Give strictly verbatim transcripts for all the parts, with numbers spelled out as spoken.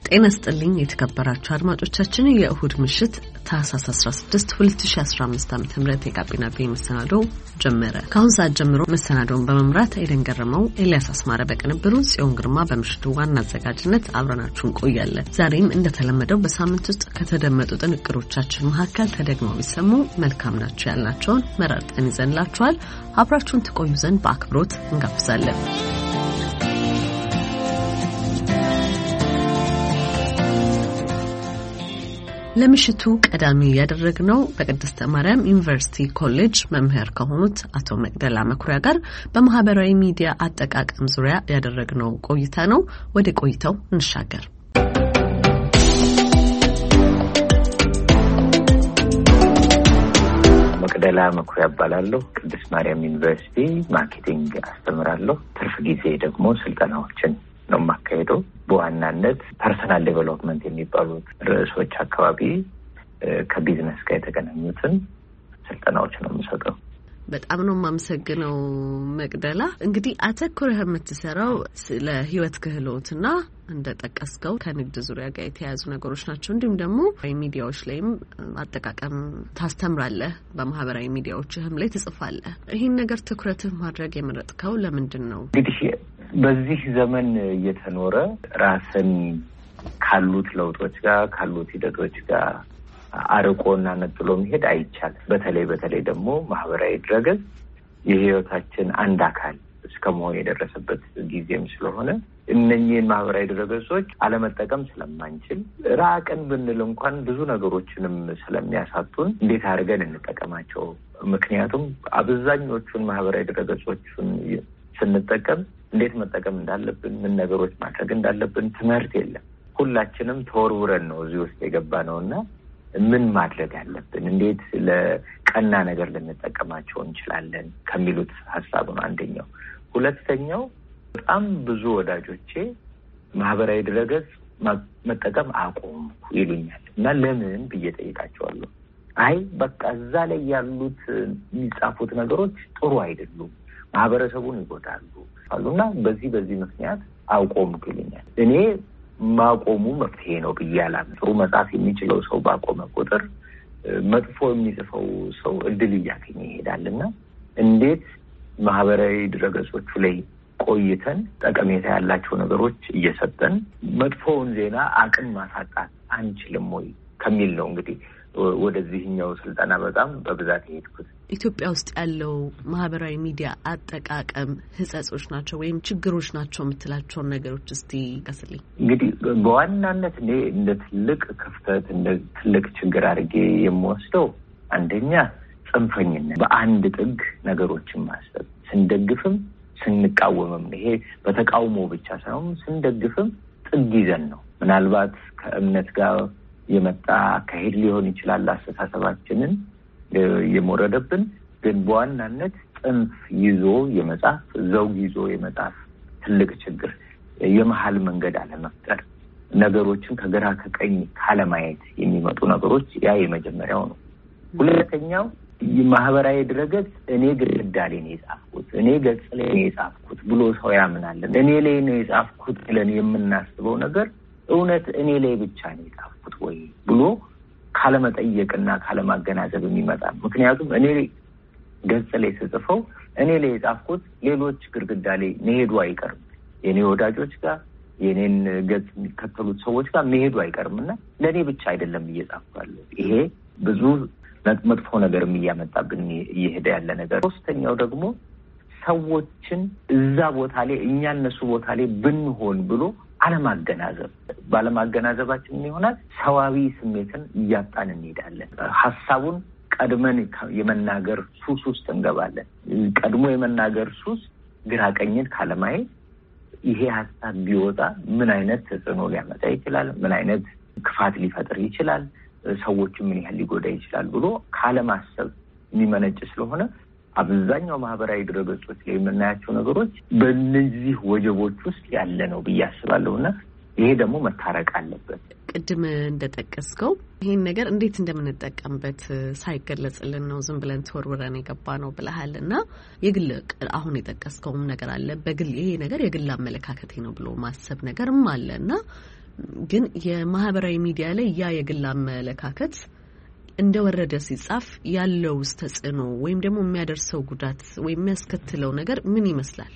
ጤና ይስጥልኝ የተከበራችሁ አድማጮቻችን የእሁድ ምሽት ታህሳስ አስራ ስድስት ሁለት ሺህ አስራ አምስት ዓመተ ምህረት የጋቢና ቤ መሰናዶ ጀመረ። ካሁን ሰዓት ጀምሮ መሰናዶውን በመምራት ኤደን ገረመው፣ ኤልያስ አስማረ በቅንብሩ፣ ጽዮን ግርማ በምሽቱ ዋና አዘጋጅነት አብረናችሁ እንቆያለን። ዛሬም እንደተለመደው በሳምንት ውስጥ ከተደመጡ ጥንቅሮቻችን መካከል ተደግመው ቢሰሙ መልካም ናቸው ያልናቸውን መረጥን ይዘንላችኋል። አብራችሁን ትቆዩ ዘንድ በአክብሮት እንጋብዛለን። ለምሽቱ ቀዳሚ ያደረግነው በቅድስተ ማርያም ዩኒቨርሲቲ ኮሌጅ መምህር ከሆኑት አቶ መቅደላ መኩሪያ ጋር በማህበራዊ ሚዲያ አጠቃቀም ዙሪያ ያደረግነው ቆይታ ነው። ወደ ቆይታው እንሻገር። መቅደላ መኩሪያ እባላለሁ። ቅድስተ ማርያም ዩኒቨርሲቲ ማርኬቲንግ አስተምራለሁ። ትርፍ ጊዜ ደግሞ ስልጠናዎችን ነው ማካሄደው። በዋናነት ፐርሰናል ዴቨሎፕመንት የሚባሉት ርዕሶች አካባቢ ከቢዝነስ ጋር የተገናኙትን ስልጠናዎች ነው የምሰጠው። በጣም ነው የማመሰግነው መቅደላ። እንግዲህ አተኩረህ የምትሰራው ስለ ህይወት ክህሎትና እንደጠቀስከው ከንግድ ዙሪያ ጋር የተያያዙ ነገሮች ናቸው። እንዲሁም ደግሞ ሚዲያዎች ላይም አጠቃቀም ታስተምራለህ፣ በማህበራዊ ሚዲያዎችህም ላይ ትጽፋለህ። ይህን ነገር ትኩረትህ ማድረግ የመረጥከው ለምንድን ነው? እንግዲህ በዚህ ዘመን እየተኖረ ራስን ካሉት ለውጦች ጋር ካሉት ሂደቶች ጋር አርቆና ነጥሎ መሄድ አይቻልም። በተለይ በተለይ ደግሞ ማህበራዊ ድረገጽ የህይወታችን አንድ አካል እስከመሆን የደረሰበት ጊዜም ስለሆነ እነኚህን ማህበራዊ ድረገጾች አለመጠቀም ስለማንችል ራቅን ብንል እንኳን ብዙ ነገሮችንም ስለሚያሳጡን እንዴት አድርገን እንጠቀማቸው? ምክንያቱም አብዛኞቹን ማህበራዊ ድረገጾችን ስንጠቀም እንዴት መጠቀም እንዳለብን፣ ምን ነገሮች ማድረግ እንዳለብን ትምህርት የለም። ሁላችንም ተወርውረን ነው እዚህ ውስጥ የገባነውና ምን ማድረግ አለብን፣ እንዴት ለቀና ነገር ልንጠቀማቸው እንችላለን ከሚሉት ሐሳብ ነው አንደኛው። ሁለተኛው በጣም ብዙ ወዳጆቼ ማህበራዊ ድረገጽ መጠቀም አቆምኩ ይሉኛል እና ለምን ብዬ ጠይቃቸዋለሁ። አይ በቃ እዛ ላይ ያሉት የሚጻፉት ነገሮች ጥሩ አይደሉም፣ ማህበረሰቡን ይጎዳሉ አሉና በዚህ በዚህ ምክንያት አቆምኩ ይሉኛል። እኔ ማቆሙ መፍትሄ ነው ብዬ አላምንም። ጥሩ መጻፍ የሚችለው ሰው ባቆመ ቁጥር መጥፎ የሚጽፈው ሰው እድል እያገኘ ይሄዳልና እንዴት ማህበራዊ ድረገጾቹ ላይ ቆይተን ጠቀሜታ ያላቸው ነገሮች እየሰጠን መጥፎውን ዜና አቅም ማሳጣት አንችልም ወይ ከሚል ነው እንግዲህ ወደዚህኛው ስልጠና በጣም በብዛት የሄድኩት። ኢትዮጵያ ውስጥ ያለው ማህበራዊ ሚዲያ አጠቃቀም ህጸጾች ናቸው ወይም ችግሮች ናቸው የምትላቸውን ነገሮች እስቲ ቀስልኝ። እንግዲህ በዋናነት እኔ እንደ ትልቅ ክፍተት እንደ ትልቅ ችግር አድርጌ የምወስደው አንደኛ ጽንፈኝነት፣ በአንድ ጥግ ነገሮችን ማሰብ፣ ስንደግፍም ስንቃወምም፣ ይሄ በተቃውሞ ብቻ ሳይሆን ስንደግፍም ጥግ ይዘን ነው። ምናልባት ከእምነት ጋር የመጣ አካሄድ ሊሆን ይችላል አስተሳሰባችንን የሞረደብን፣ ግን በዋናነት ጽንፍ ይዞ የመጻፍ ዘውግ ይዞ የመጻፍ ትልቅ ችግር፣ የመሃል መንገድ አለመፍጠር፣ ነገሮችን ከግራ ከቀኝ ካለማየት የሚመጡ ነገሮች፣ ያ የመጀመሪያው ነው። ሁለተኛው ማህበራዊ ድረገጽ እኔ ግድግዳ ላይ ነው የጻፍኩት፣ እኔ ገጽ ላይ ነው የጻፍኩት ብሎ ሰው ያምናል። እኔ ላይ ነው የጻፍኩት ብለን የምናስበው ነገር እውነት እኔ ላይ ብቻ ነው የጻፍኩት ወይ ብሎ ካለመጠየቅና ካለማገናዘብ የሚመጣ። ምክንያቱም እኔ ገጽ ላይ ስጽፈው እኔ ላይ የጻፍኩት ሌሎች ግድግዳ ላይ መሄዱ አይቀርም፣ የኔ ወዳጆች ጋር የኔን ገጽ የሚከተሉት ሰዎች ጋር መሄዱ አይቀርምና ለኔ ብቻ አይደለም እየጻፍኩት። ይሄ ብዙ መጥፎ ነገርም እያመጣብን እየሄደ ያለ ነገር። ሶስተኛው ደግሞ ሰዎችን እዛ ቦታ ላይ እኛ እነሱ ቦታ ላይ ብንሆን ብሎ አለማገናዘብ። ባለማገናዘባችን ምን ይሆናል? ሰዋዊ ስሜትን እያጣን እንሄዳለን። ሐሳቡን ቀድመን የመናገር ሱስ ውስጥ እንገባለን። ቀድሞ የመናገር ሱስ ግራቀኝን ካለማየት ይሄ ሐሳብ ቢወጣ ምን አይነት ተጽዕኖ ሊያመጣ ይችላል፣ ምን አይነት ክፋት ሊፈጥር ይችላል፣ ሰዎች ምን ያህል ሊጎዳ ይችላል ብሎ ካለማሰብ የሚመነጭ ስለሆነ አብዛኛው ማህበራዊ ድረገጾች ላይ የምናያቸው ነገሮች በእነዚህ ወጀቦች ውስጥ ያለ ነው ብዬ አስባለሁና ይሄ ደግሞ መታረቅ አለበት። ቅድም እንደጠቀስከው ይሄን ነገር እንዴት እንደምንጠቀምበት ሳይገለጽልን ነው ዝም ብለን ተወርውረን የገባ ነው ብለሃልና የግል አሁን የጠቀስከውም ነገር አለ። በግል ይሄ ነገር የግል አመለካከቴ ነው ብሎ ማሰብ ነገርም አለና ግን የማህበራዊ ሚዲያ ላይ ያ የግል አመለካከት እንደወረደ ሲጻፍ ያለው ተጽዕኖ ወይም ደግሞ የሚያደርሰው ጉዳት ወይም የሚያስከትለው ነገር ምን ይመስላል?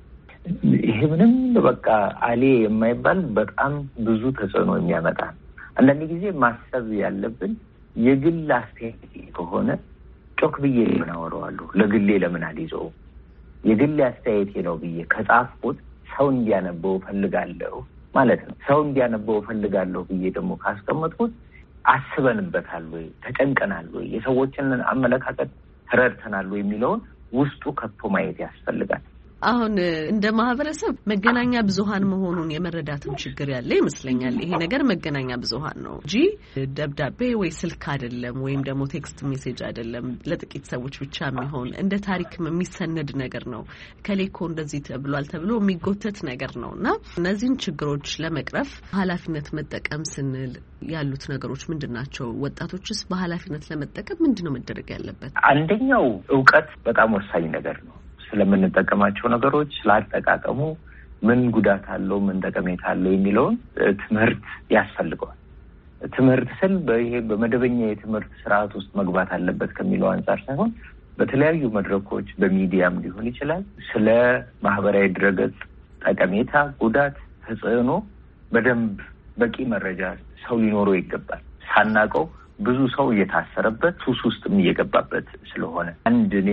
ይሄ ምንም በቃ አሌ የማይባል በጣም ብዙ ተጽዕኖ የሚያመጣ። አንዳንድ ጊዜ ማሰብ ያለብን የግል አስተያየት ከሆነ ጮክ ብዬ ለምን አወራዋለሁ? ለግሌ ለምን አልይዘው? የግል አስተያየቴ ነው ብዬ ከጻፍኩት ሰው እንዲያነበው ፈልጋለሁ ማለት ነው። ሰው እንዲያነበው ፈልጋለሁ ብዬ ደግሞ ካስቀመጥኩት አስበንበታል ወይ ተጨንቀናል ወይ የሰዎችን አመለካከት ተረድተናል ወይ የሚለውን ውስጡ ከቶ ማየት ያስፈልጋል። አሁን እንደ ማህበረሰብ መገናኛ ብዙሃን መሆኑን የመረዳትም ችግር ያለ ይመስለኛል። ይሄ ነገር መገናኛ ብዙሃን ነው እንጂ ደብዳቤ ወይ ስልክ አይደለም ወይም ደግሞ ቴክስት ሜሴጅ አይደለም። ለጥቂት ሰዎች ብቻ የሚሆን እንደ ታሪክ የሚሰነድ ነገር ነው። ከሌኮ እንደዚህ ተብሏል ተብሎ የሚጎተት ነገር ነውና እነዚህን ችግሮች ለመቅረፍ ኃላፊነት መጠቀም ስንል ያሉት ነገሮች ምንድናቸው? ወጣቶችስ በኃላፊነት ለመጠቀም ምንድነው መደረግ ያለበት? አንደኛው ዕውቀት በጣም ወሳኝ ነገር ነው። ስለምንጠቀማቸው ነገሮች ስላጠቃቀሙ ምን ጉዳት አለው ምን ጠቀሜታ አለው የሚለውን ትምህርት ያስፈልገዋል። ትምህርት ስል በይሄ በመደበኛ የትምህርት ስርዓት ውስጥ መግባት አለበት ከሚለው አንፃር ሳይሆን በተለያዩ መድረኮች በሚዲያም ሊሆን ይችላል ስለ ማህበራዊ ድረገጽ ጠቀሜታ፣ ጉዳት፣ ተጽዕኖ በደንብ በቂ መረጃ ሰው ሊኖረው ይገባል። ሳናቀው ብዙ ሰው እየታሰረበት ሱስ ውስጥም እየገባበት ስለሆነ አንድ እኔ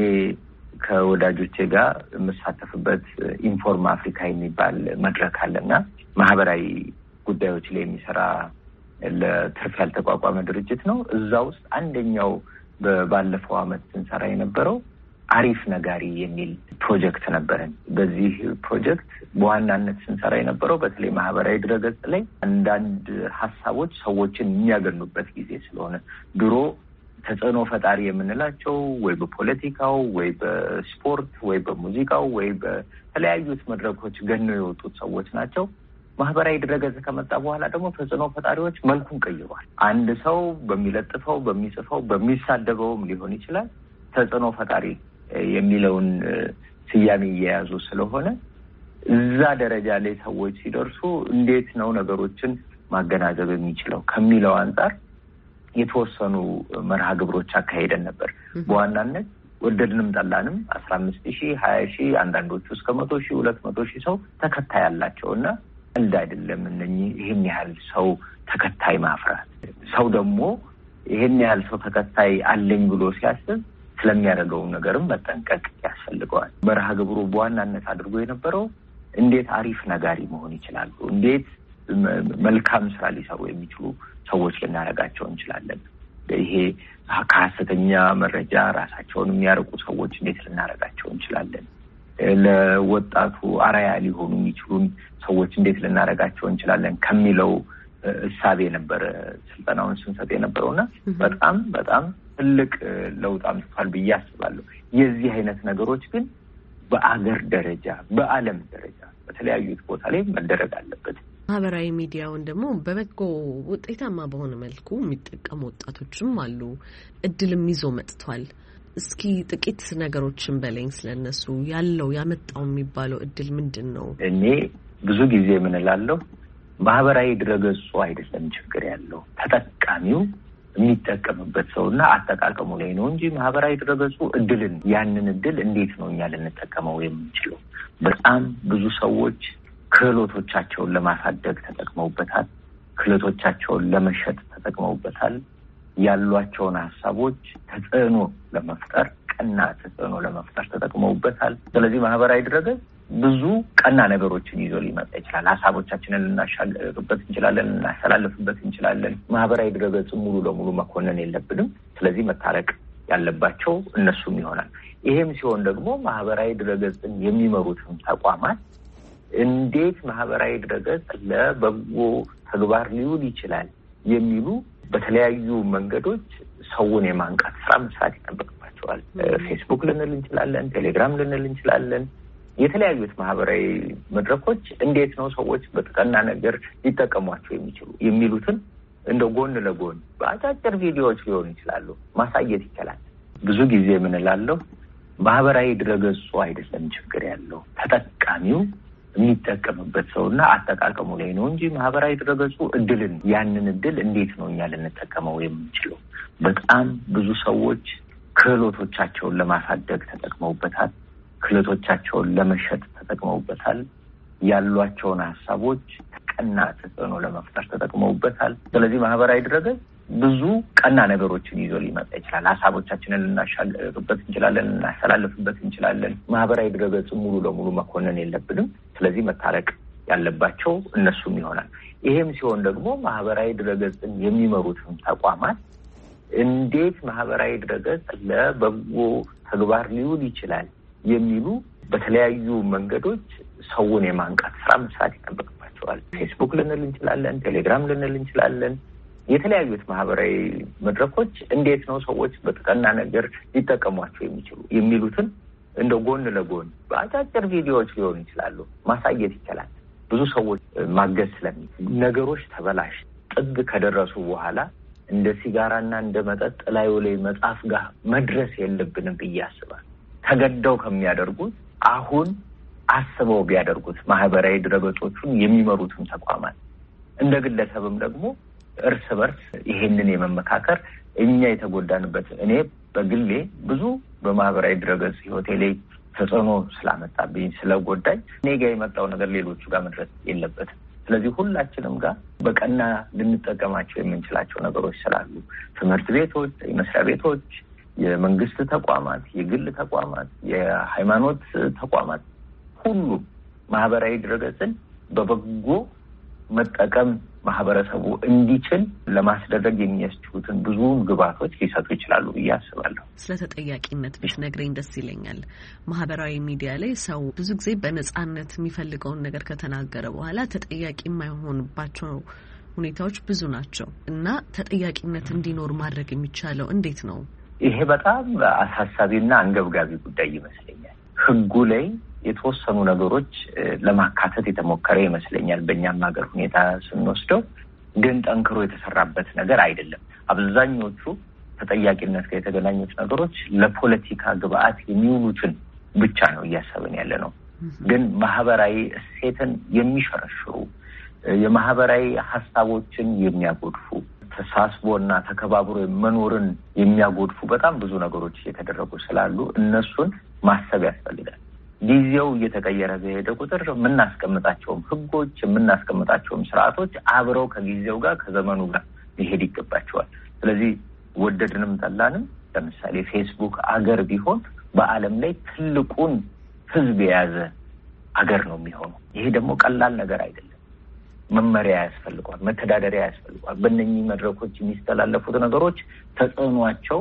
ከወዳጆቼ ጋር የምሳተፍበት ኢንፎርም አፍሪካ የሚባል መድረክ አለና ማህበራዊ ጉዳዮች ላይ የሚሰራ ለትርፍ ያልተቋቋመ ድርጅት ነው። እዛ ውስጥ አንደኛው ባለፈው አመት ስንሰራ የነበረው አሪፍ ነጋሪ የሚል ፕሮጀክት ነበረን። በዚህ ፕሮጀክት በዋናነት ስንሰራ የነበረው በተለይ ማህበራዊ ድረገጽ ላይ አንዳንድ ሀሳቦች ሰዎችን የሚያገኑበት ጊዜ ስለሆነ ድሮ ተጽዕኖ ፈጣሪ የምንላቸው ወይ በፖለቲካው ወይ በስፖርት ወይ በሙዚቃው ወይ በተለያዩት መድረኮች ገነው የወጡት ሰዎች ናቸው። ማህበራዊ ድረገጽ ከመጣ በኋላ ደግሞ ተጽዕኖ ፈጣሪዎች መልኩን ቀይሯል። አንድ ሰው በሚለጥፈው በሚጽፈው በሚሳደበውም ሊሆን ይችላል ተጽዕኖ ፈጣሪ የሚለውን ስያሜ እየያዙ ስለሆነ እዛ ደረጃ ላይ ሰዎች ሲደርሱ እንዴት ነው ነገሮችን ማገናዘብ የሚችለው ከሚለው አንፃር የተወሰኑ መርሃ ግብሮች አካሄደን ነበር። በዋናነት ወደድንም ጠላንም አስራ አምስት ሺህ ሀያ ሺህ አንዳንዶቹ እስከ መቶ ሺህ ሁለት መቶ ሺህ ሰው ተከታይ አላቸውና እንደ አይደለም እነኚህ ይሄን ያህል ሰው ተከታይ ማፍራት። ሰው ደግሞ ይሄን ያህል ሰው ተከታይ አለኝ ብሎ ሲያስብ ስለሚያደርገው ነገርም መጠንቀቅ ያስፈልገዋል። መርሃ ግብሩ በዋናነት አድርጎ የነበረው እንዴት አሪፍ ነጋሪ መሆን ይችላሉ፣ እንዴት መልካም ስራ ሊሰሩ የሚችሉ ሰዎች ልናረጋቸው እንችላለን፣ ይሄ ከሐሰተኛ መረጃ ራሳቸውን የሚያርቁ ሰዎች እንዴት ልናረጋቸው እንችላለን፣ ለወጣቱ አራያ ሊሆኑ የሚችሉን ሰዎች እንዴት ልናረጋቸው እንችላለን ከሚለው እሳቤ ነበር ስልጠናውን ስንሰጥ የነበረውና በጣም በጣም ትልቅ ለውጥ አምጥቷል ብዬ አስባለሁ። የዚህ አይነት ነገሮች ግን በአገር ደረጃ በዓለም ደረጃ በተለያዩ ቦታ ላይ መደረግ አለበት። ማህበራዊ ሚዲያውን ደግሞ በበጎ ውጤታማ በሆነ መልኩ የሚጠቀሙ ወጣቶችም አሉ። እድልም ይዞ መጥቷል። እስኪ ጥቂት ነገሮችን በለኝ ስለነሱ። ያለው ያመጣው የሚባለው እድል ምንድን ነው? እኔ ብዙ ጊዜ ምን እላለሁ፣ ማህበራዊ ድረገጹ አይደለም ችግር ያለው ተጠቃሚው የሚጠቀምበት ሰውና አጠቃቀሙ ላይ ነው እንጂ ማህበራዊ ድረገጹ እድልን ያንን እድል እንዴት ነው እኛ ልንጠቀመው የምንችለው? በጣም ብዙ ሰዎች ክህሎቶቻቸውን ለማሳደግ ተጠቅመውበታል። ክህሎቶቻቸውን ለመሸጥ ተጠቅመውበታል። ያሏቸውን ሀሳቦች ተጽዕኖ ለመፍጠር ቀና ተጽዕኖ ለመፍጠር ተጠቅመውበታል። ስለዚህ ማህበራዊ ድረገጽ ብዙ ቀና ነገሮችን ይዞ ሊመጣ ይችላል። ሀሳቦቻችንን ልናሻገርበት እንችላለን፣ ልናስተላልፍበት እንችላለን። ማህበራዊ ድረገጽ ሙሉ ለሙሉ መኮነን የለብንም። ስለዚህ መታረቅ ያለባቸው እነሱም ይሆናል። ይሄም ሲሆን ደግሞ ማህበራዊ ድረገጽን የሚመሩትን ተቋማት እንዴት ማህበራዊ ድረገጽ ለበጎ ተግባር ሊውል ይችላል የሚሉ በተለያዩ መንገዶች ሰውን የማንቃት ስራ መስራት ይጠበቅባቸዋል። ፌስቡክ ልንል እንችላለን፣ ቴሌግራም ልንል እንችላለን። የተለያዩት ማህበራዊ መድረኮች እንዴት ነው ሰዎች በተቀና ነገር ሊጠቀሟቸው የሚችሉ የሚሉትን እንደ ጎን ለጎን በአጫጭር ቪዲዮዎች ሊሆኑ ይችላሉ ማሳየት ይችላል። ብዙ ጊዜ ምን እላለሁ፣ ማህበራዊ ድረገጹ አይደለም ችግር ያለው ተጠቃሚው የሚጠቀምበት ሰውና አጠቃቀሙ ላይ ነው እንጂ ማህበራዊ ድረገጹ እድልን ያንን እድል እንዴት ነው እኛ ልንጠቀመው የምንችለው? በጣም ብዙ ሰዎች ክህሎቶቻቸውን ለማሳደግ ተጠቅመውበታል። ክህሎቶቻቸውን ለመሸጥ ተጠቅመውበታል። ያሏቸውን ሀሳቦች ቀና ተጽዕኖ ለመፍጠር ተጠቅመውበታል። ስለዚህ ማህበራዊ ድረገጽ ብዙ ቀና ነገሮችን ይዞ ሊመጣ ይችላል። ሀሳቦቻችንን ልናሻገርበት እንችላለን፣ ልናስተላልፍበት እንችላለን። ማህበራዊ ድረገጽ ሙሉ ለሙሉ መኮነን የለብንም። ስለዚህ መታረቅ ያለባቸው እነሱም ይሆናል። ይሄም ሲሆን ደግሞ ማህበራዊ ድረገጽን የሚመሩትን ተቋማት እንዴት ማህበራዊ ድረገጽ ለበጎ ተግባር ሊውል ይችላል የሚሉ በተለያዩ መንገዶች ሰውን የማንቃት ስራ መስራት ይጠበቅባቸዋል። ፌስቡክ ልንል እንችላለን፣ ቴሌግራም ልንል እንችላለን። የተለያዩት ማህበራዊ መድረኮች እንዴት ነው ሰዎች በተቀና ነገር ሊጠቀሟቸው የሚችሉ የሚሉትን እንደ ጎን ለጎን በአጫጭር ቪዲዮዎች ሊሆኑ ይችላሉ ማሳየት ይችላል። ብዙ ሰዎች ማገዝ ስለሚችሉ ነገሮች ተበላሽ ጥግ ከደረሱ በኋላ እንደ ሲጋራና እንደ መጠጥ ላዩ ላይ መጽሐፍ ጋር መድረስ የለብንም ብዬ አስባለሁ። ተገደው ከሚያደርጉት አሁን አስበው ቢያደርጉት ማህበራዊ ድረገጾቹን የሚመሩትን ተቋማት እንደ ግለሰብም ደግሞ እርስ በርስ ይሄንን የመመካከር እኛ የተጎዳንበት እኔ በግሌ ብዙ በማህበራዊ ድረገጽ ህይወቴ ላይ ተጽዕኖ ስላመጣብኝ ስለጎዳኝ እኔ ጋር የመጣው ነገር ሌሎቹ ጋር መድረስ የለበትም። ስለዚህ ሁላችንም ጋር በቀና ልንጠቀማቸው የምንችላቸው ነገሮች ስላሉ ትምህርት ቤቶች፣ የመስሪያ ቤቶች፣ የመንግስት ተቋማት፣ የግል ተቋማት፣ የሃይማኖት ተቋማት ሁሉ ማህበራዊ ድረገጽን በበጎ መጠቀም ማህበረሰቡ እንዲችል ለማስደረግ የሚያስችሉትን ብዙ ግብዓቶች ሊሰጡ ይችላሉ ብዬ አስባለሁ። ስለ ተጠያቂነት ብትነግረኝ ደስ ይለኛል። ማህበራዊ ሚዲያ ላይ ሰው ብዙ ጊዜ በነጻነት የሚፈልገውን ነገር ከተናገረ በኋላ ተጠያቂ የማይሆንባቸው ሁኔታዎች ብዙ ናቸው እና ተጠያቂነት እንዲኖር ማድረግ የሚቻለው እንዴት ነው? ይሄ በጣም አሳሳቢና አንገብጋቢ ጉዳይ ይመስለኛል። ህጉ ላይ የተወሰኑ ነገሮች ለማካተት የተሞከረ ይመስለኛል። በእኛም ሀገር ሁኔታ ስንወስደው ግን ጠንክሮ የተሰራበት ነገር አይደለም። አብዛኞቹ ተጠያቂነት ጋር የተገናኙት ነገሮች ለፖለቲካ ግብአት የሚውሉትን ብቻ ነው እያሰብን ያለ ነው። ግን ማህበራዊ እሴትን የሚሸረሽሩ የማህበራዊ ሀሳቦችን የሚያጎድፉ ተሳስቦና ተከባብሮ መኖርን የሚያጎድፉ በጣም ብዙ ነገሮች እየተደረጉ ስላሉ እነሱን ማሰብ ያስፈልጋል። ጊዜው እየተቀየረ በሄደ ቁጥር የምናስቀምጣቸውም ህጎች የምናስቀምጣቸውም ስርዓቶች አብረው ከጊዜው ጋር ከዘመኑ ጋር ሊሄድ ይገባቸዋል። ስለዚህ ወደድንም ጠላንም ለምሳሌ ፌስቡክ አገር ቢሆን በዓለም ላይ ትልቁን ህዝብ የያዘ አገር ነው የሚሆነው። ይሄ ደግሞ ቀላል ነገር አይደለም። መመሪያ ያስፈልገዋል፣ መተዳደሪያ ያስፈልገዋል። በእነኚህ መድረኮች የሚስተላለፉት ነገሮች ተጽዕኗቸው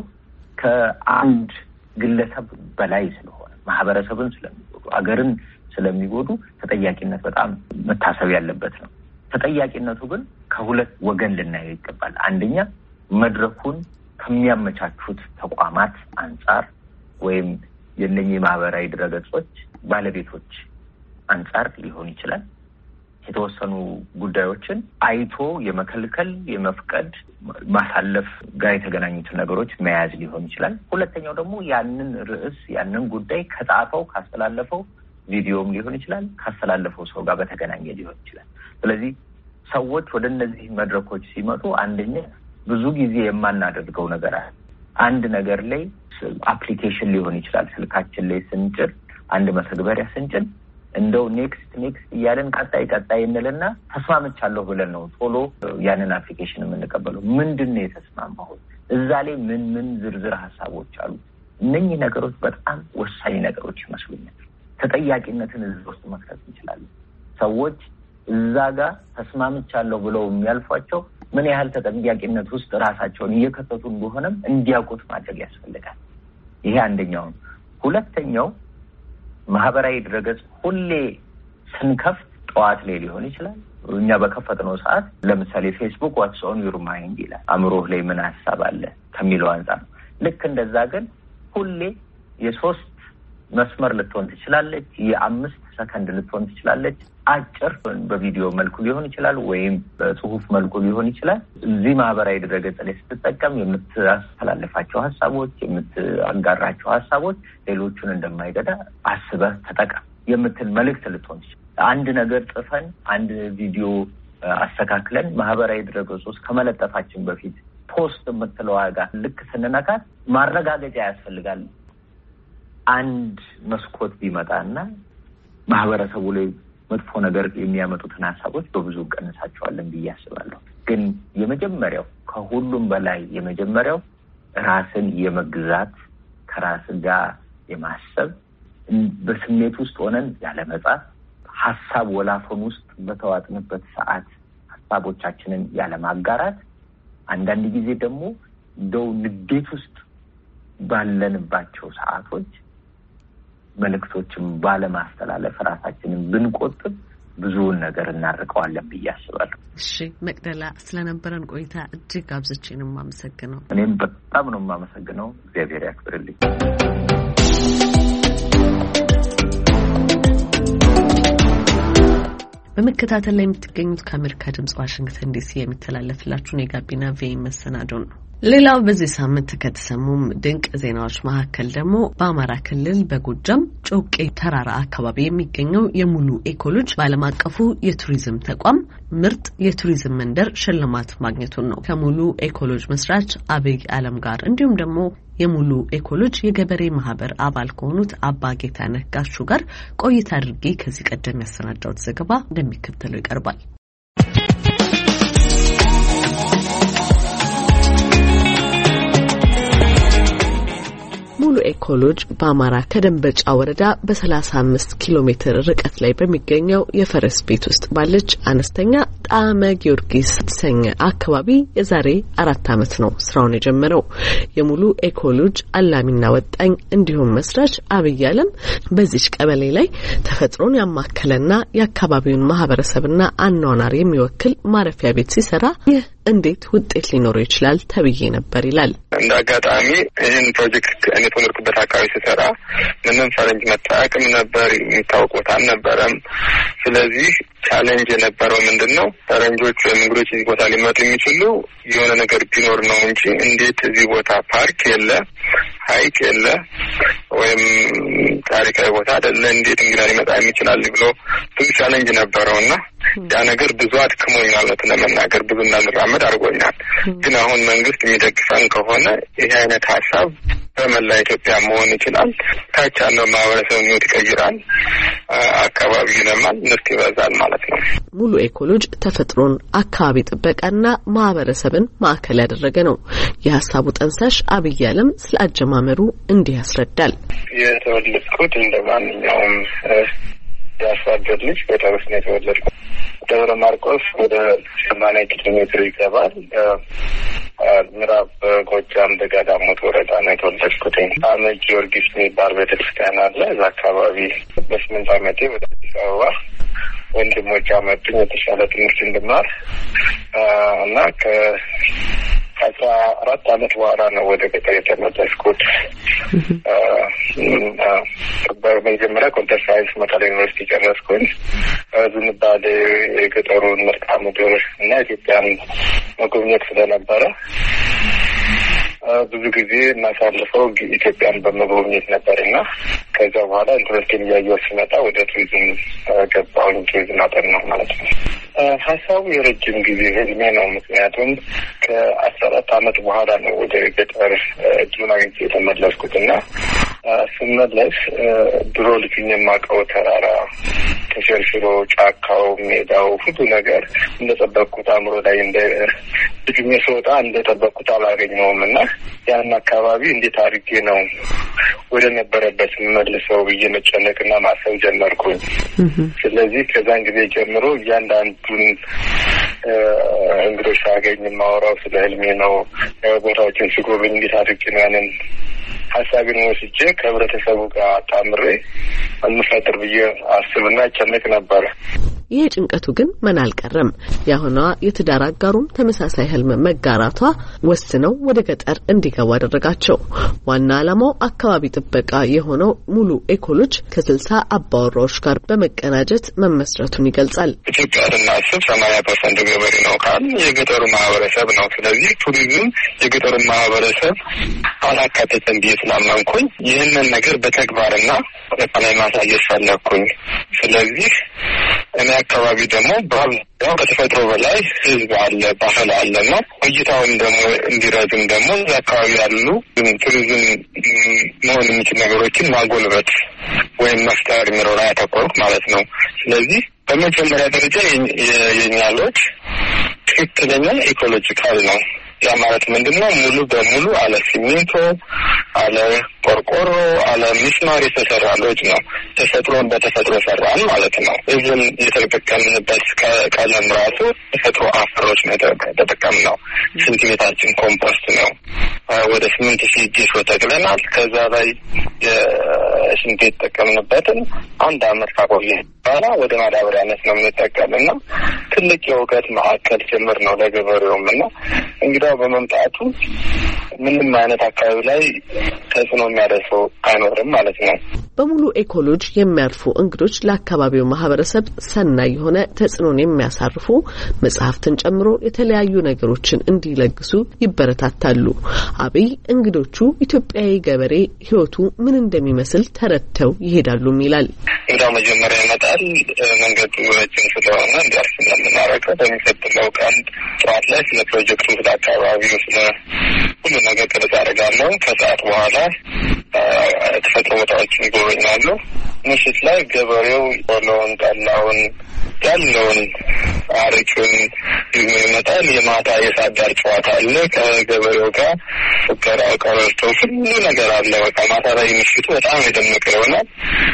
ከአንድ ግለሰብ በላይ ስለሆነ ማህበረሰብን ስለሚጎዱ አገርን ስለሚጎዱ ተጠያቂነት በጣም መታሰብ ያለበት ነው። ተጠያቂነቱ ግን ከሁለት ወገን ልናየው ይገባል። አንደኛ መድረኩን ከሚያመቻቹት ተቋማት አንጻር ወይም የእነኚህ ማህበራዊ ድረገጾች ባለቤቶች አንጻር ሊሆን ይችላል። የተወሰኑ ጉዳዮችን አይቶ የመከልከል የመፍቀድ ማሳለፍ ጋር የተገናኙትን ነገሮች መያዝ ሊሆን ይችላል። ሁለተኛው ደግሞ ያንን ርዕስ ያንን ጉዳይ ከጻፈው ካስተላለፈው ቪዲዮም ሊሆን ይችላል ካስተላለፈው ሰው ጋር በተገናኘ ሊሆን ይችላል። ስለዚህ ሰዎች ወደ እነዚህ መድረኮች ሲመጡ አንደኛ ብዙ ጊዜ የማናደርገው ነገር አለ። አንድ ነገር ላይ አፕሊኬሽን ሊሆን ይችላል ስልካችን ላይ ስንጭን አንድ መተግበሪያ ስንጭን እንደው ኔክስት ኔክስት እያለን ቀጣይ ቀጣይ እንልና ተስማምቻለሁ ብለን ነው ቶሎ ያንን አፕሊኬሽን የምንቀበለው። ምንድነው የተስማማሁት? እዛ ላይ ምን ምን ዝርዝር ሀሳቦች አሉ? እነኚህ ነገሮች በጣም ወሳኝ ነገሮች ይመስሉኛል። ተጠያቂነትን እዛ ውስጥ መክተት እንችላለን። ሰዎች እዛ ጋር ተስማምቻለሁ ብለው የሚያልፏቸው ምን ያህል ተጠያቂነት ውስጥ ራሳቸውን እየከተቱ እንደሆነም እንዲያውቁት ማድረግ ያስፈልጋል። ይሄ አንደኛው። ሁለተኛው ማህበራዊ ድረገጽ ሁሌ ስንከፍት ጠዋት ላይ ሊሆን ይችላል። እኛ በከፈትነው ሰዓት ለምሳሌ ፌስቡክ ዋትስ ኦን ዩር ማይንድ ይላል። አእምሮህ ላይ ምን ሀሳብ አለ ከሚለው አንጻር ነው። ልክ እንደዛ ግን ሁሌ የሶስት መስመር ልትሆን ትችላለች፣ የአምስት ሰከንድ ልትሆን ትችላለች። አጭር በቪዲዮ መልኩ ሊሆን ይችላል ወይም በጽሁፍ መልኩ ሊሆን ይችላል። እዚህ ማህበራዊ ድረገጽ ላይ ስትጠቀም የምታስተላልፋቸው ሀሳቦች የምታጋራቸው ሀሳቦች ሌሎቹን እንደማይገዳ አስበህ ተጠቀም የምትል መልእክት ልትሆን ትችላለች። አንድ ነገር ጽፈን አንድ ቪዲዮ አስተካክለን ማህበራዊ ድረገጾች ከመለጠፋችን በፊት ፖስት የምትለው ጋር ልክ ስንነካት ማረጋገጫ ያስፈልጋል። አንድ መስኮት ቢመጣና ማህበረሰቡ ላይ መጥፎ ነገር የሚያመጡትን ሀሳቦች በብዙ ቀንሳቸዋለን ብዬ አስባለሁ። ግን የመጀመሪያው ከሁሉም በላይ የመጀመሪያው ራስን የመግዛት ከራስ ጋር የማሰብ በስሜት ውስጥ ሆነን ያለ መጻፍ ሀሳብ ወላፈን ውስጥ በተዋጥንበት ሰዓት ሀሳቦቻችንን ያለ ማጋራት አንዳንድ ጊዜ ደግሞ እንደው ንዴት ውስጥ ባለንባቸው ሰዓቶች መልእክቶችን ባለማስተላለፍ ራሳችንን ብንቆጥብ ብዙውን ነገር እናርቀዋለን ብዬ አስባለሁ። እሺ መቅደላ ስለነበረን ቆይታ እጅግ አብዝቼ ነው የማመሰግነው። እኔም በጣም ነው የማመሰግነው። እግዚአብሔር ያክብርልኝ። በመከታተል ላይ የምትገኙት ከአሜሪካ ድምጽ ዋሽንግተን ዲሲ የሚተላለፍላችሁን የጋቢና ቪኦኤ መሰናዶ ነው። ሌላው በዚህ ሳምንት ከተሰሙም ድንቅ ዜናዎች መካከል ደግሞ በአማራ ክልል በጎጃም ጮቄ ተራራ አካባቢ የሚገኘው የሙሉ ኤኮሎጂ በዓለም አቀፉ የቱሪዝም ተቋም ምርጥ የቱሪዝም መንደር ሽልማት ማግኘቱን ነው። ከሙሉ ኤኮሎጂ መስራች አብይ አለም ጋር እንዲሁም ደግሞ የሙሉ ኤኮሎጂ የገበሬ ማህበር አባል ከሆኑት አባ ጌታነህ ጋሹ ጋር ቆይታ አድርጌ ከዚህ ቀደም ያሰናዳሁት ዘገባ እንደሚከተለው ይቀርባል። ሙሉ ኤኮሎጂ በአማራ ከደንበጫ ወረዳ በሰላሳ አምስት ኪሎ ሜትር ርቀት ላይ በሚገኘው የፈረስ ቤት ውስጥ ባለች አነስተኛ ጣዕመ ጊዮርጊስ ተሰኘ አካባቢ የዛሬ አራት ዓመት ነው ስራውን የጀመረው። የሙሉ ኤኮሎጂ አላሚና ወጣኝ እንዲሁም መስራች አብይ አለም በዚህ ቀበሌ ላይ ተፈጥሮን ያማከለና የአካባቢውን ማህበረሰብና አኗኗር የሚወክል ማረፊያ ቤት ሲሰራ ይህ እንዴት ውጤት ሊኖረው ይችላል ተብዬ ነበር ይላል። እንደ አጋጣሚ ይህን ፕሮጀክት እኔ ተመርኩበት አካባቢ ሲሰራ ምንም ፈረንጅ መጠቀም ነበር የሚታወቁት አልነበረም። ስለዚህ ቻሌንጅ የነበረው ምንድነው ፈረንጆች ወይም እንግዶች እዚህ ቦታ ሊመጡ የሚችሉ የሆነ ነገር ቢኖር ነው እንጂ እንዴት እዚህ ቦታ ፓርክ የለ፣ ሀይቅ የለ ወይም ታሪካዊ ቦታ አይደለ እንዴት እንግዳ ሊመጣ የሚችላል ብሎ ብዙ ቻሌንጅ ነበረውና ያ ነገር ብዙ አድክሞኝ ማለት ለመናገር ብዙ እንዳንራመድ አድርጎኛል። ግን አሁን መንግስት የሚደግፈን ከሆነ ይሄ አይነት ሀሳብ በመላ ኢትዮጵያ መሆን ይችላል። ታች ያለው ማህበረሰብ ህይወት ይቀይራል፣ አካባቢ ይለማል፣ ምርት ይበዛል ማለት ነው። ሙሉ ኤኮሎጂ ተፈጥሮን፣ አካባቢ ጥበቃና ማህበረሰብን ማዕከል ያደረገ ነው። የሀሳቡ ጠንሳሽ አብይ አለም ስለ አጀማመሩ እንዲህ ያስረዳል። የተወለድኩት እንደ ማንኛውም ያሳደር ልጅ በታውስ ነው የተወለድኩት። ደብረ ማርቆስ ወደ ሰማንያ ኪሎ ሜትር ይገባል። ምዕራብ ጎጃም ደጋዳሞት ወረዳ ነው የተወለድኩት። ጣዕመ ጊዮርጊስ የሚባል ቤተክርስቲያን አለ። እዛ አካባቢ በስምንት ዓመቴ ወደ አዲስ አበባ ወንድሞች አመጡኝ የተሻለ ትምህርት እንድማር እና ከ አስራ አራት ዓመት በኋላ ነው ወደ ገጠር የተመለስኩት። በመጀመሪያ ኮምፒውተር ሳይንስ መቀሌ ዩኒቨርሲቲ ጨረስኩኝ። ዝንባሌ የገጠሩን መልክዓ ምድር እና ኢትዮጵያን መጎብኘት ስለነበረ ብዙ ጊዜ እናሳልፈው ኢትዮጵያን በመጎብኘት ነበርና ከዛ በኋላ ኢንትረስቲንግ እያየሁ ሲመጣ ወደ ቱሪዝም ገባሁኝ። ቱሪዝም አጠናሁ ማለት ነው። ሀሳቡ የረጅም ጊዜ ህልሜ ነው። ምክንያቱም ከአስራ አራት ዓመት በኋላ ነው ወደ ገጠር እድሉን አግኝቼ የተመለስኩትና ስመለስ ድሮ ልጅ የማውቀው ተራራ ተሸርሽሮ ጫካው፣ ሜዳው፣ ሁሉ ነገር እንደጠበቅኩት አእምሮ ላይ እንደ ልጅ ስወጣ እንደጠበቅኩት አላገኘውም እና ያን አካባቢ እንዴት አድርጌ ነው ወደ ነበረበት መልሰው ብዬ መጨነቅና ማሰብ ጀመርኩኝ። ስለዚህ ከዛን ጊዜ ጀምሮ እያንዳንዱን እንግዶች ሳገኝ የማወራው ስለ ህልሜ ነው። ቦታዎችን ስጎብኝ እንዴት አድርጌ ነው ያንን ሀሳብን ወስጄ ከህብረተሰቡ ጋር አጣምሬ እንፈጥር ብዬ አስብና ጨነቅ ነበር። ይሄ ጭንቀቱ ግን ምን አልቀረም። ያሁኗ የትዳር አጋሩም ተመሳሳይ ህልም መጋራቷ ወስነው ወደ ገጠር እንዲገቡ አደረጋቸው። ዋና ዓላማው አካባቢ ጥበቃ የሆነው ሙሉ ኤኮሎጅ ከስልሳ አባወራዎች ጋር በመቀናጀት መመስረቱን ይገልጻል። ኢትዮጵያ ለናስብ ሰማንያ ፐርሰንት ገበሬ ነው ካል የገጠሩ ማህበረሰብ ነው። ስለዚህ ቱሪዝም የገጠሩ ማህበረሰብ አላካተተም ብዬ ስላመንኩኝ ይህንን ነገር በተግባርና በቃላይ ማሳየት ፈለኩኝ። ስለዚህ እኔ አካባቢ ደግሞ በአብዛኛው ከተፈጥሮ በላይ ህዝብ አለ፣ ባህል አለና ቆይታውን ደግሞ እንዲረዝም ደግሞ እዛ አካባቢ ያሉ ቱሪዝም መሆን የሚችል ነገሮችን ማጎልበት ወይም መፍጠር የሚለው ላይ ያተኮርኩ ማለት ነው። ስለዚህ በመጀመሪያ ደረጃ የኛ ሎጅ ትክክለኛ ኢኮሎጂካል ነው። ያ ማለት ምንድነው? ሙሉ በሙሉ አለ ሲሚንቶ፣ አለ ቆርቆሮ፣ አለ ሚስማር የተሰራ ሎጅ ነው። ተፈጥሮን በተፈጥሮ ሰራን ማለት ነው። እዚህም የተጠቀምንበት ቀለም ራሱ ተፈጥሮ አፈሮች ነው የተጠቀምነው። ሽንት ቤታችን ኮምፖስት ነው። ወደ ስምንት ሺህ ጌሾ ተክለናል። ከዛ ላይ የሽንት ቤት ተጠቀምንበትን አንድ አመት ካቆየ በኋላ ወደ ማዳበሪያነት ነው የምንጠቀምና ትልቅ የእውቀት ማዕከል ጭምር ነው ለገበሬውም እና እንግዲህ በመምጣቱ ምንም አይነት አካባቢ ላይ ተጽዕኖ የሚያደርሰው አይኖርም ማለት ነው። በሙሉ ኤኮሎጅ የሚያርፉ እንግዶች ለአካባቢው ማህበረሰብ ሰናይ የሆነ ተጽዕኖን የሚያሳርፉ መጽሐፍትን ጨምሮ የተለያዩ ነገሮችን እንዲለግሱ ይበረታታሉ። አብይ እንግዶቹ ኢትዮጵያዊ ገበሬ ህይወቱ ምን እንደሚመስል ተረድተው ይሄዳሉም ይላል። እንግዲህ መጀመሪያ ይመጣል። መንገዱ ረጅም ስለሆነ እንዲያርፍ እንደምናረገው በሚቀጥለው ቀን ጠዋት ላይ ስለ ፕሮጀክቱ ስለ አካባቢው ስለ ሁሉ ነገር ገለጻ አደርጋለሁ። ከሰዓት በኋላ ተፈጥሮ ቦታዎችን ይጎበኛሉ። ምሽት ላይ ገበሬው ቆሎውን፣ ጠላውን ያለውን አረቂውን ይመጣል። የማታ የሳት ዳር ጨዋታ አለ ከገበሬው ጋር ፉከራው፣ ቀረርቶ ሁሉ ነገር አለ። በቃ ማታ ላይ ምሽቱ በጣም የደመቀ ይሆናል።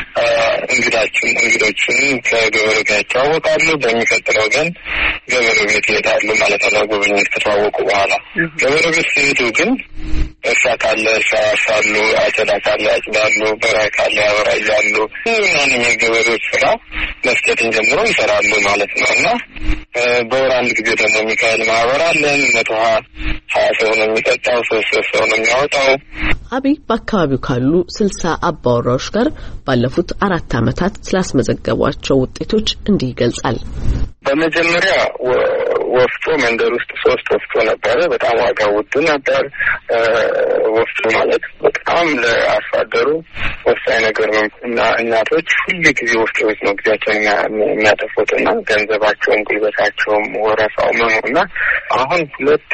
እንግዳችን እንግዶችን ከገበሬው ጋር ይተዋወቃሉ። በሚቀጥለው ግን ገበሬው ቤት ይሄዳሉ ማለት ነው። ጉብኝት ከተዋወቁ በኋላ ገበሬው ቤት ሲሄዱ ግን እርሻ ካለ እርሻ ያርሳሉ፣ አጨዳ ካለ ያጭዳሉ፣ በራይ ካለ ያበራያሉ። ይህንን የገበሬዎች ስራ መስጠትን ጀምሮ ይሰራሉ ማለት ነው እና በወር አንድ ጊዜ ደግሞ ሚካኤል ማህበር አለን። መቶ ሀያ ሰው ነው የሚጠጣው፣ ሶስት ሰው ነው የሚያወጣው። አብይ በአካባቢው ካሉ ስልሳ አባወራዎች ጋር ባለፉት አራት አመታት ስላስመዘገቧቸው ውጤቶች እንዲህ ይገልጻል። በመጀመሪያ ወፍጮ መንደር ውስጥ ሶስት ወፍጮ ነበረ። በጣም ዋጋ ውድ ነበር። ወፍጮ ማለት በጣም ለአርሶ አደሩ ወሳኝ ነገር ነው እና እናቶች ሁሉ ጊዜ ወፍጮ ቤት ነው ጊዜያቸውን የሚያጠፉት እና ገንዘባቸውም ጉልበታቸውም ወረፋው ነው እና አሁን ሁለት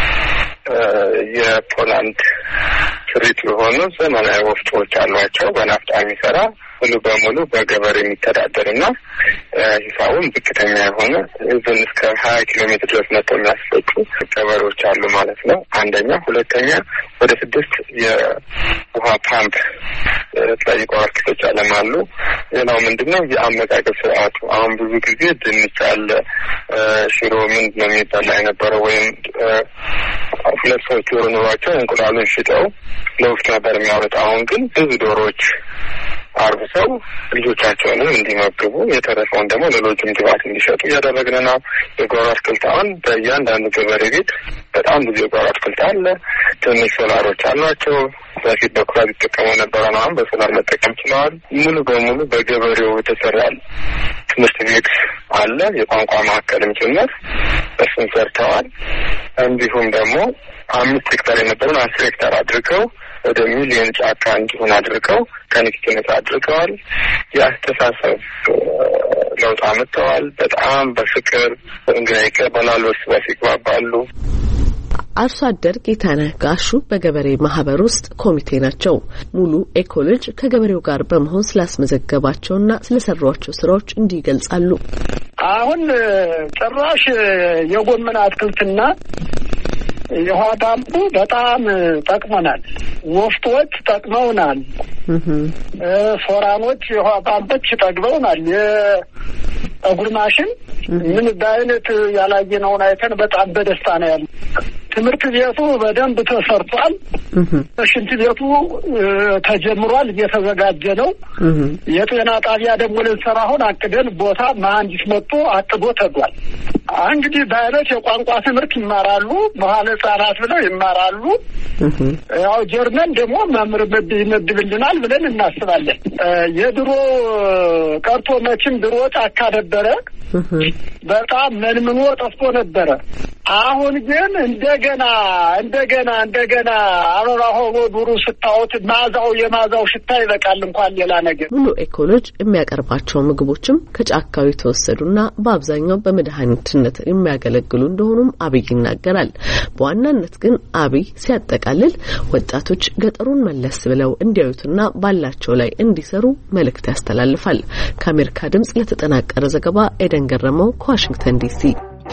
የፖላንድ ስሪት የሆኑ ዘመናዊ ወፍጮዎች አሏቸው በናፍጣ የሚሰራ ሙሉ በሙሉ በገበሬ የሚተዳደርና ሂሳቡም ዝቅተኛ የሆነ እዚህም እስከ ሀያ ኪሎ ሜትር ድረስ መጥተው የሚያስፈጩ ገበሬዎች አሉ ማለት ነው። አንደኛ። ሁለተኛ ወደ ስድስት የውሃ ፓምፕ የተለያዩ ቋርኪቶች አለማሉ። ሌላው ምንድነው የአመጋገብ ስርዓቱ። አሁን ብዙ ጊዜ ድንች አለ፣ ሽሮ ምንድን ነው የሚባል የነበረው ወይም ሁለት ሰዎች ዶሮ ኑሯቸው እንቁላሉን ሽጠው ለውስጥ ነበር የሚያወጣ። አሁን ግን ብዙ ዶሮዎች አርብሰው ልጆቻቸውንም እንዲመግቡ የተረፈውን ደግሞ ሌሎችም ግብዓት እንዲሸጡ እያደረግን ነው። የጓሮ አትክልት አሁን በእያንዳንዱ ገበሬ ቤት በጣም ብዙ የጓሮ አትክልት አለ። ትንሽ ሶላሮች አሏቸው። በፊት በኩራዝ ይጠቀሙ ነበረ፣ አሁን በሶላር መጠቀም ችለዋል። ሙሉ በሙሉ በገበሬው የተሰራ ትምህርት ቤት አለ፣ የቋንቋ ማዕከልም ጭምር እሱን ሰርተዋል። እንዲሁም ደግሞ አምስት ሄክታር የነበረውን አስር ሄክታር አድርገው ወደ ሚሊዮን ጫካ እንዲሆን አድርገው ከንክኪ ነጻ አድርገዋል። የአስተሳሰብ ለውጥ አመጥተዋል። በጣም በፍቅር እንግዳ ይቀበላሉ፣ እርስ በርስ ይግባባሉ። አርሶ አደር ጌታነህ ጋሹ በገበሬ ማህበር ውስጥ ኮሚቴ ናቸው። ሙሉ ኤኮሎጅ ከገበሬው ጋር በመሆን ስላስመዘገባቸውና ስለሰሯቸው ስራዎች እንዲህ ይገልጻሉ። አሁን ጭራሽ የጎመን አትክልትና የውሃ ፓምፑ በጣም ጠቅመናል። ወፍጮች ጠቅመውናል። ሶራኖች የውሃ ፓምፖች ጠቅመውናል። የጸጉር ማሽን ምን በአይነት ያላየነውን አይተን በጣም በደስታ ነው ያለ። ትምህርት ቤቱ በደንብ ተሰርቷል። ሽንት ቤቱ ተጀምሯል፣ እየተዘጋጀ ነው። የጤና ጣቢያ ደግሞ ልንሰራ አሁን አቅደን ቦታ መሀንዲስ መጥቶ አቅዶ ተጓል። እንግዲህ በአይነት የቋንቋ ትምህርት ይማራሉ፣ መዋዕለ ሕጻናት ብለው ይማራሉ። ያው ጀርመን ደግሞ መምህር ይመድብልናል ብለን እናስባለን። የድሮ ቀርቶ መቼም ድሮ ጫካ ነበረ፣ በጣም መንምኖ ጠፍቶ ነበረ። አሁን ግን እንደገና እንደገና እንደገና አበባ ሆኖ ዱሩ ስታውት ማዛው የማዛው ሽታ ይበቃል እንኳን ሌላ ነገር። ሙሉ ኤኮሎጂ የሚያቀርባቸው ምግቦችም ከጫካው የተወሰዱና በአብዛኛው በመድኃኒትነት የሚያገለግሉ እንደሆኑም አብይ ይናገራል። በዋናነት ግን አብይ ሲያጠቃልል ወጣቶች ገጠሩን መለስ ብለው እንዲያዩትና ባላቸው ላይ እንዲሰሩ መልእክት ያስተላልፋል። ከአሜሪካ ድምጽ ለተጠናቀረ ዘገባ ኤደን ገረመው ከዋሽንግተን ዲሲ።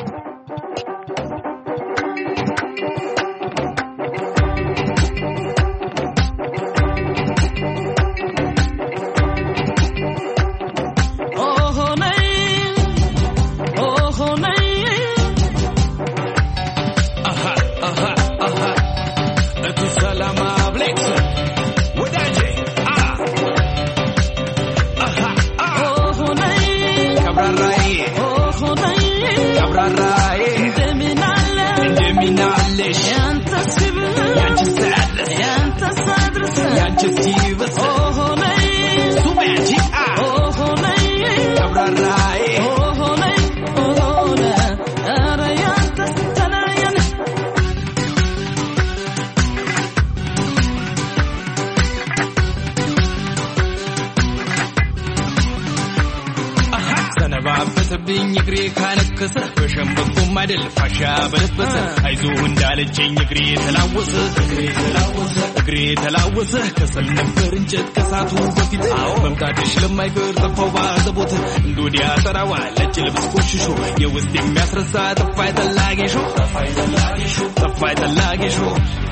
ሰነባበተብኝ እግሬ ካነከሰ በሸምበቆ ማደል ፋሻ በለበሰ አይዞህ እንዳለችኝ እግሬ ተላወሰ እግሬ ተላወሰ እግሬ ተላወሰ ከሰል ነበር እንጨት ከሳቱ በፊት መምጣትሽ ለማይቀር ጠፋው ባዘቦት እንዶዲያ ተራዋ ለጭ ልብስ ቆሽሾ የውስጥ የሚያስረሳ ጠፋይ ተላጌሾ ጠፋይ ተላጌሾ ጠፋይ ተላጌሾ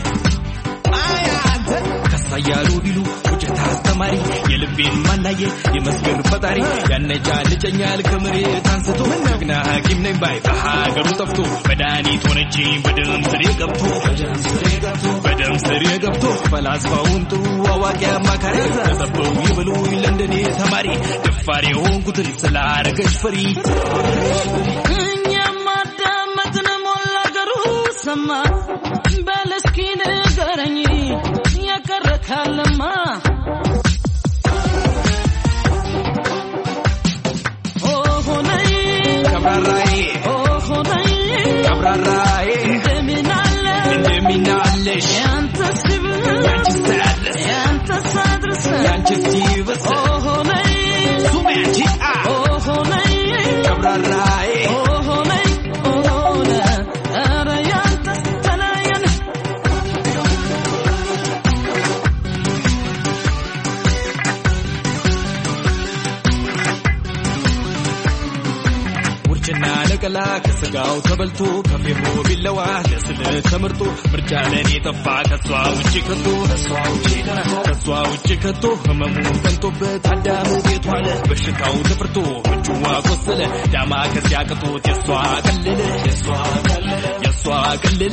አያንተ ከሳያሉ ዲሉ ወጀታ አስተማሪ የልቤን ማናየ የመስገር ፈጣሪ ያነጃ ልጨኛል ከመሬት አንስቶ ግና ሐኪም ነኝ ባይ በሀገሩ ጠፍቶ መድኃኒት ሆነችኝ በደም ስሬ ገብቶ በደም ስሬ ገብቶ በደም ስሬ ገብቶ ፈላስፋውን ጥሩ አዋቂ አማካሪ ተሰበው ይበሉኝ ለንደኔ ተማሪ ደፋሪ ሆንኩትን ስላረገሽ ፈሪ እኛም አዳመጥን ሞላገሩ ሰማ በለስኪን ገረኝ ያቀረካለማ ከላ ከስጋው ተበልቶ ከፌሞ ቢለዋ ለስለ ተመርጦ ምርጫ ለኔ ጠፋ ከሷ ውጪ ከቶ ከሷ ውጪ ከሷ ውጪ ከቶ ህመሙ ተንቶበት አዳም ቤቱ አለ በሽታው ተፈርቶ ምንጩዋ ቆሰለ ዳማ ከሲያቀቶ የሷ ቀለለ የሷ ቀለለ የሷ ቀለለ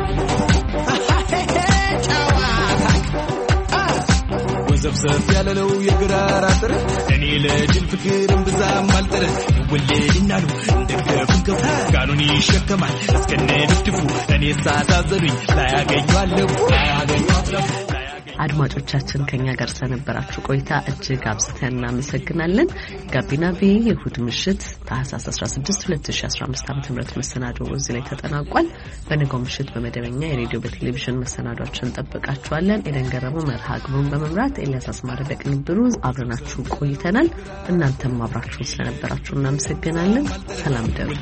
ዘብዘብ ያለለው የግራር አጥር እኔ ለጅል ፍቅርም ብዛም አልጠረ ወለድናሉ እንደገፉን ከፍ ጋኑን ይሸከማል እስከነ ድፍድፉ እኔ ሳታዘሩኝ ላያገኙ አለፉ ላያገኙ አለፉ። አድማጮቻችን ከኛ ጋር ስለነበራችሁ ቆይታ እጅግ አብዝተን እናመሰግናለን። ጋቢና ቪ የእሁድ ምሽት ታህሳስ አስራ ስድስት ሁለት ሺህ አስራ አምስት ዓ.ም መሰናዶ እዚህ ላይ ተጠናቋል። በነገው ምሽት በመደበኛ የሬዲዮ በቴሌቪዥን መሰናዶችን ጠብቃችኋለን። ኤደን ገረመው መርሃ ግብሩን በመምራት ኤልያስ አስማረ በቅንብሩ አብረናችሁ ቆይተናል። እናንተም አብራችሁ ስለነበራችሁ እናመሰግናለን። ሰላም ደሩ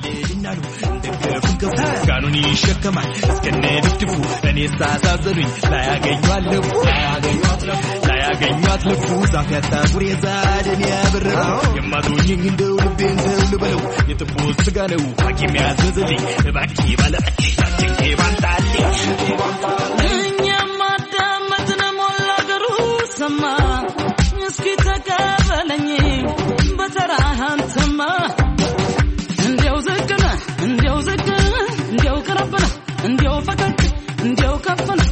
ጋኑን ይሸከማል እስከነ ድፍድፉ እኔ ሳታዘሩኝ ላያገኙ አለፉ ላያገኟት ለፉ ዛፍ ያጣ ጉሬዛ ደን ያበረረው የማዶኝኝ እንደው ልቤን ተው ልበለው የጥቦት ስጋ ነው ሐኪም ያዘዘልኝ እባክህ ባለአቂ ታጭቄ ባንታልኝ እኛም አዳመጥን ሞላገሩ ሰማ እስኪ ተቀበለኝ በተራህ አንተማ እንዲያው ዝግነ እንዲያው ዝግነ እንዲያው ቀረበነ እንዲያው ፈቀቅ እንዲያው ከፈል